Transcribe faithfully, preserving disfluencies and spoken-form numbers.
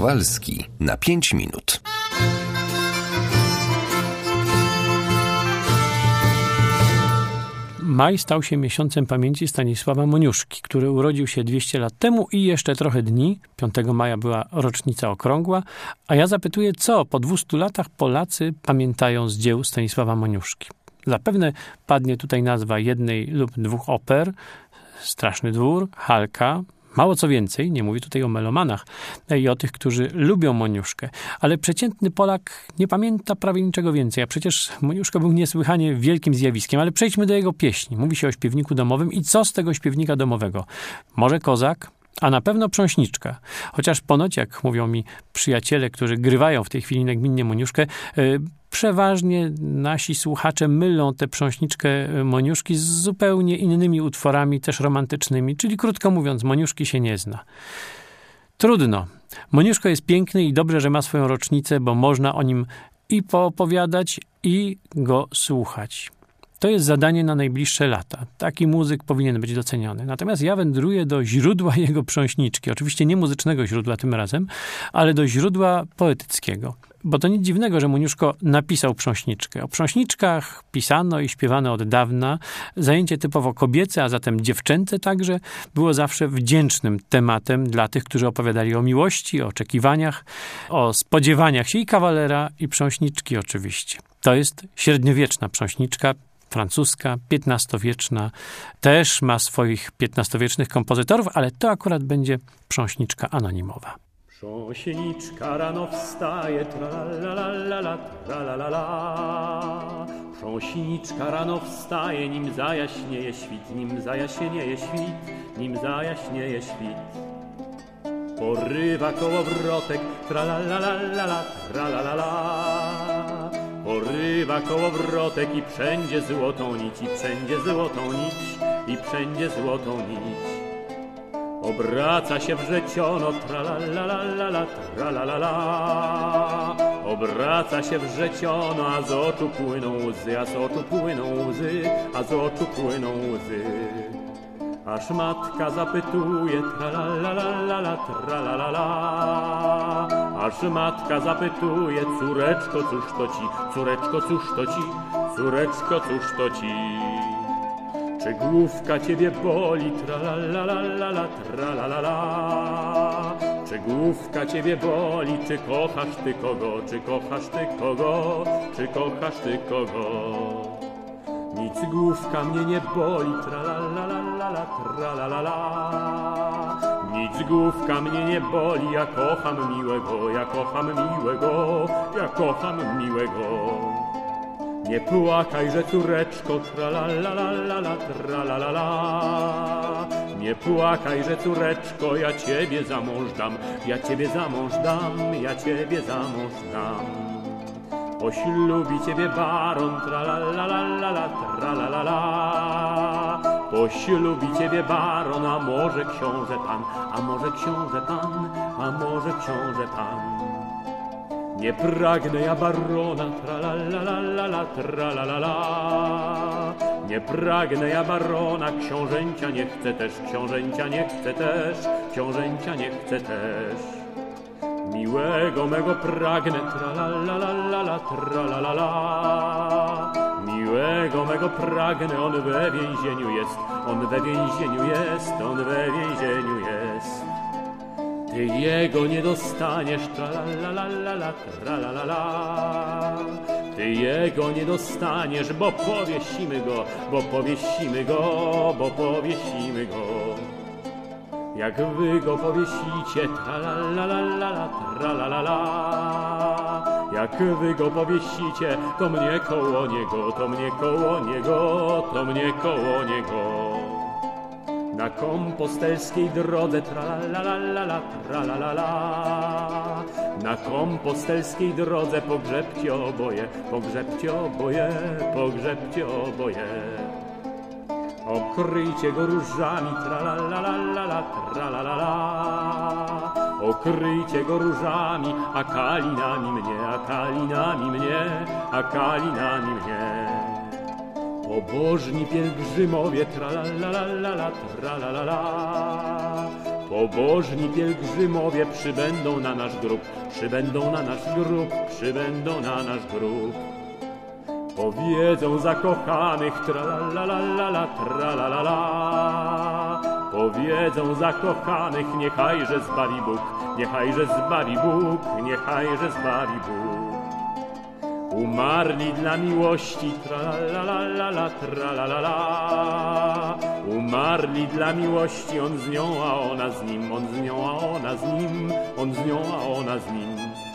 Kowalski na pięć minut. Maj stał się miesiącem pamięci Stanisława Moniuszki, który urodził się dwieście lat temu i jeszcze trochę dni. piątego maja była rocznica okrągła, a ja zapytuję, co po dwustu latach Polacy pamiętają z dzieł Stanisława Moniuszki. Zapewne padnie tutaj nazwa jednej lub dwóch oper, Straszny Dwór, Halka, mało co więcej, nie mówię tutaj o melomanach i o tych, którzy lubią Moniuszkę, ale przeciętny Polak nie pamięta prawie niczego więcej, a przecież Moniuszka był niesłychanie wielkim zjawiskiem, ale przejdźmy do jego pieśni. Mówi się o śpiewniku domowym i co z tego śpiewnika domowego? Może kozak? A na pewno prząśniczka. Chociaż ponoć, jak mówią mi przyjaciele, którzy grywają w tej chwili nagminnie Moniuszkę, yy, przeważnie nasi słuchacze mylą tę prząśniczkę Moniuszki z zupełnie innymi utworami, też romantycznymi, czyli krótko mówiąc, Moniuszki się nie zna. Trudno. Moniuszko jest piękny i dobrze, że ma swoją rocznicę, bo można o nim i poopowiadać, i go słuchać. To jest zadanie na najbliższe lata. Taki muzyk powinien być doceniony. Natomiast ja wędruję do źródła jego prząśniczki. Oczywiście nie muzycznego źródła tym razem, ale do źródła poetyckiego. Bo to nic dziwnego, że Moniuszko napisał prząśniczkę. O prząśniczkach pisano i śpiewano od dawna. Zajęcie typowo kobiece, a zatem dziewczęce także, było zawsze wdzięcznym tematem dla tych, którzy opowiadali o miłości, o oczekiwaniach, o spodziewaniach się i kawalera, i prząśniczki oczywiście. To jest średniowieczna prząśniczka, francuska, piętnastowieczna, też ma swoich piętnastowiecznych kompozytorów, ale to akurat będzie prząśniczka anonimowa. Prząśniczka rano wstaje, tra-la-la-la-la, tra-la-la-la. Prząśniczka rano wstaje, nim zajaśnieje świt, nim zajaśnieje świt, nim zajaśnieje świt. Porywa kołowrotek, tra-la-la-la-la, tra-la-la-la. Porywa kołowrotek i wszędzie złotą nić, i wszędzie złotą nić, i wszędzie złotą nić. Obraca się wrzeciono, tra-la-la-la-la, tra-la-la-la. Obraca się wrzeciono, a z oczu płyną łzy, a z oczu płyną łzy, a z oczu płyną łzy. Aż matka zapytuje, tra-la-la-la-la, tra-la-la-la. Aż matka zapytuje, córeczko, cóż to ci, córeczko, cóż to ci, córeczko, cóż to ci. Czy główka ciebie boli, tra-la-la-la-la, tra-la-la-la. Czy główka ciebie boli, czy kochasz ty kogo, czy kochasz ty kogo, czy kochasz ty kogo. Nic główka mnie nie boli, tra-la-la-la-la, tra-la-la-la. Nic główka mnie nie boli, ja kocham miłego, ja kocham miłego, ja kocham miłego. Nie płakajże, córeczko, tra-la-la-la-la, tra-la-la-la. Nie płakajże, córeczko, ja ciebie za mąż dam, ja ciebie za mąż dam, ja ciebie za mąż dam. Poślubi ciebie baron, tra-la-la-la-la, tra-la-la-la. Poślubi ciebie baron, a może książę pan, a może książę pan, a może książę pan. Nie pragnę ja barona, tra-la-la-la-la, tra-la-la-la. Nie pragnę ja barona, książęcia nie chcę też, książęcia nie chcę też, książęcia nie chcę też. Miłego mego pragnę, tra-la-la-la-la, tra-la-la-la. Miłego mego pragnę, on we więzieniu jest, on we więzieniu jest, on we więzieniu jest. Ty jego nie dostaniesz, tra-la-la-la-la, tra-la-la-la. Ty jego nie dostaniesz, bo powiesimy go, bo powiesimy go, bo powiesimy go. Jak wy go powiesicie, tra-la-la-la-la, tra-la-la-la. Jak wy go powiesicie, to mnie koło niego, to mnie koło niego, to mnie koło niego. Na kompostelskiej drodze, tra-la-la-la-la, tra-la-la-la. Na kompostelskiej drodze pogrzebcie oboje, pogrzebcie oboje, pogrzebcie oboje. Okryjcie go różami, tra-la-la-la-la, tra-la-la-la. Okryjcie go różami, a kalinami mnie, a kalinami mnie, a kalinami mnie. Pobożni pielgrzymowie, tra-la-la-la-la, tra-la-la-la. Pobożni pielgrzymowie przybędą na nasz grób, przybędą na nasz grób, przybędą na nasz grób. Powiedzą zakochanych tralalalala, tralalala. Powiedzą zakochanych, niechajże zbawi Bóg, niechajże zbawi Bóg, niechajże zbawi Bóg. Umarli dla miłości, tralalalala, tralalala. Umarli dla miłości, on z nią, a ona z nim, on z nią, a ona z nim, on z nią, a ona z nim.